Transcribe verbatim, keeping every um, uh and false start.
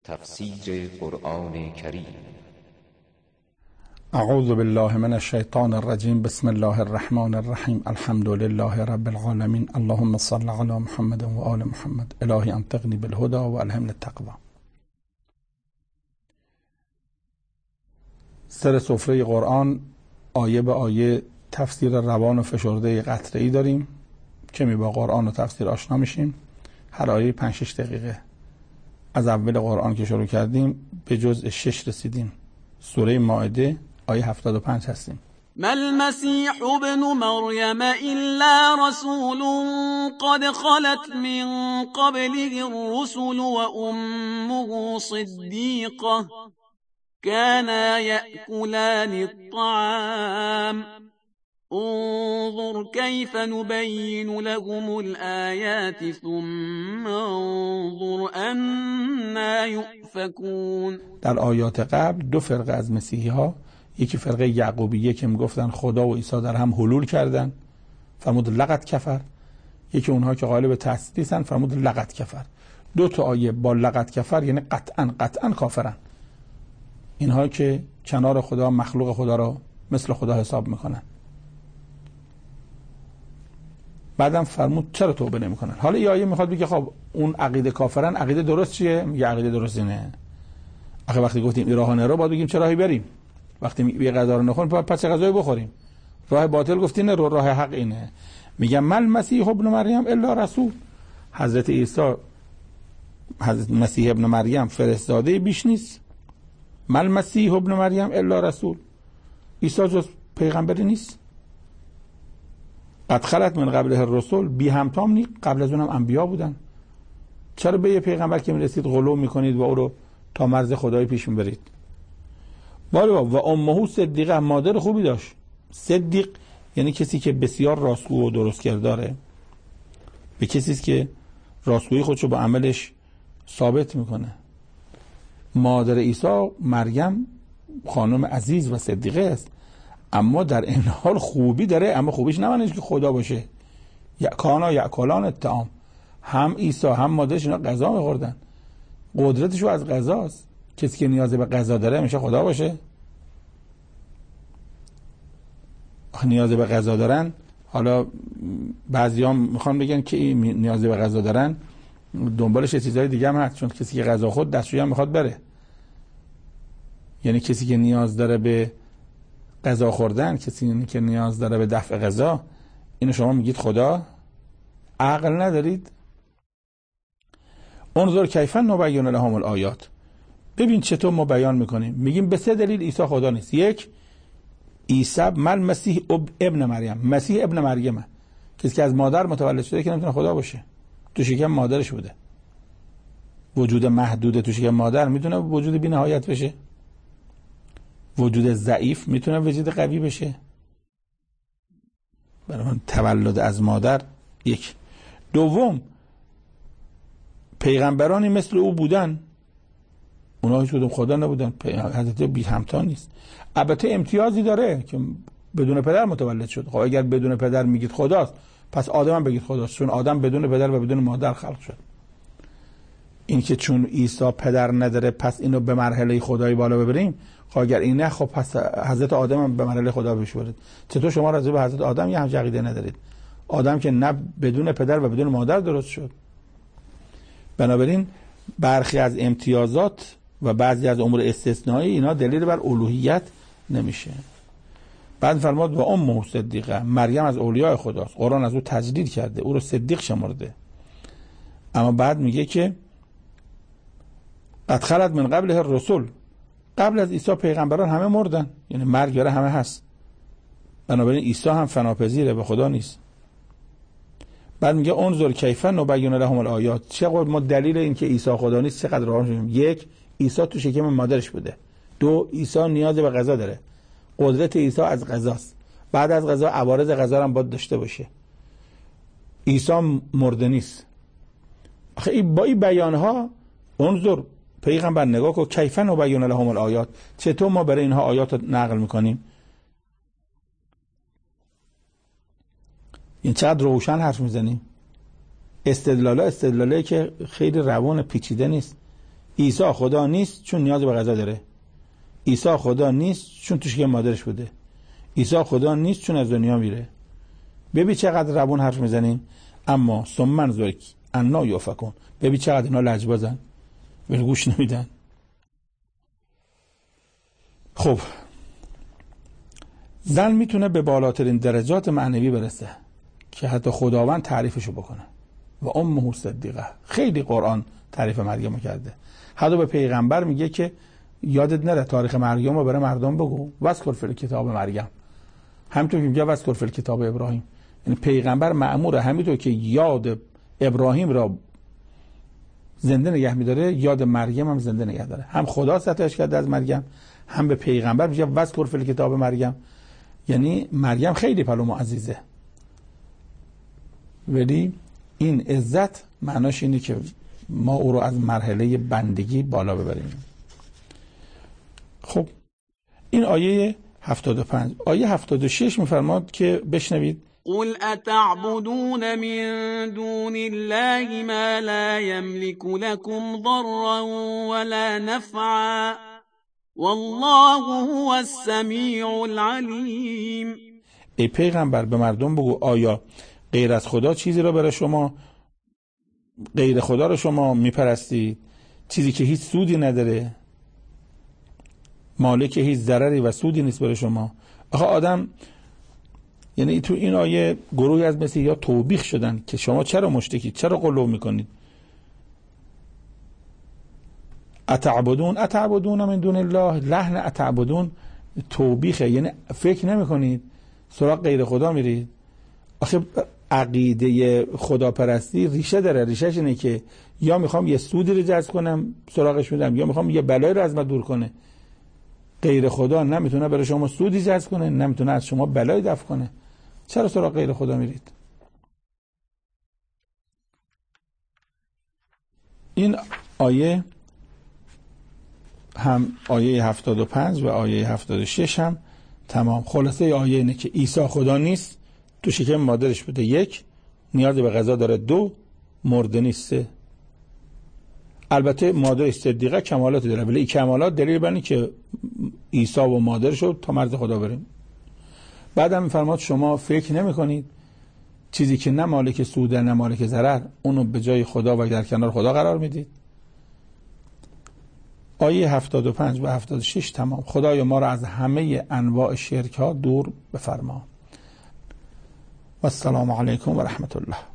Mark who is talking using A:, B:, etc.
A: تفسیر قرآن کریم.
B: اعوذ بالله من الشیطان الرجیم. بسم الله الرحمن الرحیم. الحمد لله رب العالمین. اللهم صل علی محمد و آل محمد. الهی انطقنی بالهدى و الهمنی التقوی. سر سفره قرآن آیه به آیه تفسیر روان و فشرده قطره‌ای داریم که می با قرآن و تفسیر آشنا میشیم. هر آیه پنج شش دقیقه. از اول قرآن که شروع کردیم به جزء شش رسیدیم. سوره مائده آیه هفتاد و پنج هستیم.
C: ما المسيح ابن مريم إلا رسول قد خلت من قبله الرسل وأمه صديقة كانا يأكلان الطعام انظر كيف نبين لهم الآيات ثم انظر أنا يؤفكون. در آیات قبل دو فرقه از مسیحی ها، یکی فرقه یعقوبیه که میگفتن خدا و عیسی در هم حلول کردن، فرمود لقد کفر. یکی اونها که قائل به تثلیثن، فرمود لقد کفر. دو تا آیه با لقد کفر یعنی قطعا قطعا کافرن. اینها که کنار خدا مخلوق خدا را مثل خدا حساب میکنن. بعدم فرمود چرا توبه نمیکنن؟ حالا این آیه میخواد بگه خب اون عقیده کافرن، عقیده درست چیه؟ میگه عقیده درست اینه. آخه وقتی گفتیم این راه نرو، باید بگیم چه راهی بریم. وقتی یه غذا رو نخوریم پس چه غذایی بخوریم؟ راه باطل گفتین نه، راه حق اینه. میگه مل مسیح ابن مریم الا رسول. حضرت عیسی حضرت مسیح ابن مریم فرستاده بیش نیست. مل مسیح ابن مریم الا رسول. عیسی جز پیغمبری نیست. قد خلت من قبله الرسل، بی همتام نی، قبل از اونم انبیا بودن. چرا به یه پیغمبر که میرسید غلو میکنید و او رو تا مرز خدای پیش میبرید؟ بالا و امه صدیقه، مادر خوبی داشت. صدیق یعنی کسی که بسیار راستگو و درست کرداره، به کسی است که راستگویی خودشو با عملش ثابت میکنه. مادر عیسی مریم خانم عزیز و صدیقه است، اما در این حال خوبی داره، اما خوبیش نه معنیش که خدا باشه. یکانا یاکلان الطعام، هم عیسی هم مادرش اینا غذا میخوردن. قدرتشو از غذاست. کسی که نیاز به غذا داره میشه خدا باشه؟ آخه نیاز به غذا دارن، حالا بعضیام میخوان بگن که نیاز به غذا دارن دنبالش چیزای دیگه هم هست، چون کسی که غذا خود دستشویی هم میخواد بره. یعنی کسی که نیاز داره به غذا خوردن، کسی که نیاز داره به دفع غذا، اینو شما میگید خدا؟ عقل ندارید؟ انظر کیف نبین لهم الآیات. ببین چطور ما بیان میکنیم. میگیم به سه دلیل عیسی خدا نیست. یک، عیسی مل مسیح ابن مریم، مسیح ابن مریم، کسی که از مادر متولد شده که نمیتونه خدا باشه. تو شکم مادرش بوده. وجود محدود تو شکم مادر میتونه وجود بی نهایت بشه؟ وجود ضعیف میتونه وجود قوی بشه؟ برای من تولد از مادر. یک. دوم، پیغمبرانی مثل او بودن، اونا هیچ کدوم خدا نبودن. حضرت بی همتا نیست. البته امتیازی داره که بدون پدر متولد شد. خب اگر بدون پدر میگید خداست، پس آدم هم بگید خداست، چون آدم بدون پدر و بدون مادر خلق شد. این که چون عیسی پدر نداره پس اینو به مرحله خدایی بالا ببریم، خب اگر این نه، خب پس حضرت آدم هم به مرحله خدا بشورید. چطور شما راضی به حضرت آدم یه همچین عقیده ندارید؟ آدم که نه بدون پدر و بدون مادر درست شد. بنابراین برخی از امتیازات و بعضی از امور استثنایی اینا دلیل بر الوهیت نمیشه. بعد فرمود و امه صدیقه، مریم از اولیاء خداست. قرآن از او تجلیل کرده، او رو صدیق شمرده. اما بعد میگه که قد خلت من قبله الرسل، قبل از عیسی پیغمبران همه مردن، یعنی مرگ برای همه هست. بنابراین عیسی هم فناپذیره، به خدا نیست. بعد میگه انظر کیف نبین لهم الآیات. چقدر ما دلیل این که عیسی خدا نیست چقدر راه می‌ریم. یک، عیسی تو شکم مادرش بوده. دو، عیسی نیاز به غذا داره. قدرت عیسی از غذاست. بعد از غذا عوارض غذا هم باید داشته باشه. عیسی مرده نیست. آخه با این بیان ها انظر پیغمبر نگاه کن کیف نبین لهم الآیات، چطور ما برای اینها آیات رو نقل میکنیم. این چقدر روشن حرف میزنیم. استدلاله استدلاله که خیلی روان پیچیده نیست.
B: عیسی خدا نیست چون نیاز به غذا داره. عیسی خدا نیست چون توش که مادرش بوده. عیسی خدا نیست چون از دنیا میره. ببین چقدر روون حرف میزنین. اما ثم ذرک انا یؤفکون. ببین چقدر اینا لجبازن، ولی گوش نمیدن. خب زن میتونه به بالاترین درجات معنوی برسه که حتی خداوند تعریفشو بکنه. و امه صدیقه. خیلی قرآن تعریف مریم کرده. حتی به پیغمبر میگه که یادت نره تاریخ مریم رو بره مردم بگو. وذکر فی الکتاب مریم. همینطور که میگه وذکر فی الکتاب ابراهیم. یعنی پیغمبر مأموره همینطور که یاد ابراهیم را زنده نگه میداره، یاد مریم هم زنده نگه داره. هم خدا ستایش کرده از مریم، هم به پیغمبر میگه وذکر فی الکتاب مریم. یعنی مریم خیلی پلو عزیزه، ولی این عزت معناش اینه که ما او رو از مرحله بندگی بالا ببریم. خب این آیه هفتاد و پنج. آیه هفتاد و شش میفرماد که بشنوید:
C: قل اتعبدون من دون الله ما لا يملك لكم ضرا ولا نفعا والله هو السمیع العلیم.
B: ای پیغمبر به مردم بگو آیا غیر از خدا چیزی را برای شما، غیر خدا را شما میپرستید، چیزی که هیچ سودی نداره، مالک هیچ ضرری و سودی نیست برای شما؟ آخه آدم، یعنی تو این آیه گروهی از مثل یا توبیخ شدن که شما چرا مشتکید، چرا قلوب میکنید. اتعبدون اتعبدون من دون الله. لحن اتعبدون توبیخه، یعنی فکر نمیکنید، سراغ غیر خدا میرید. آخه عقیده خداپرستی ریشه داره. ریشهش اینه که یا میخوام یه سودی رو جذب کنم سراغش میرم، یا میخوام یه بلایی رو از من دور کنه. غیر خدا نمیتونه برای شما سودی جذب کنه، نمیتونه از شما بلایی دفع کنه. چرا سراغ غیر خدا میرید؟ این آیه هم آیه هفتاد و پنج و آیه هفتاد و شش هم تمام. خلاصه آیه اینه که عیسی خدا نیست، تو شکم مادرش بوده، یک، نیاز به غذا داره، دو، مرده نیست، سه. البته مادرش صدیقه کمالات داره، ولی این کمالات دلیل بر اینه که عیسی و مادرش رو تا مرز خدا بریم. بعدم میفرماد شما فکر نمی کنید چیزی که نه مالک سوده نه مالک ضرر، اونو به جای خدا و در کنار خدا قرار میدید. آیه هفتاد و پنج و هفتاد و شش تمام. خدایا ما را از همه انواع شرک ها دور بفرما. و السلام علیکم و رحمت الله.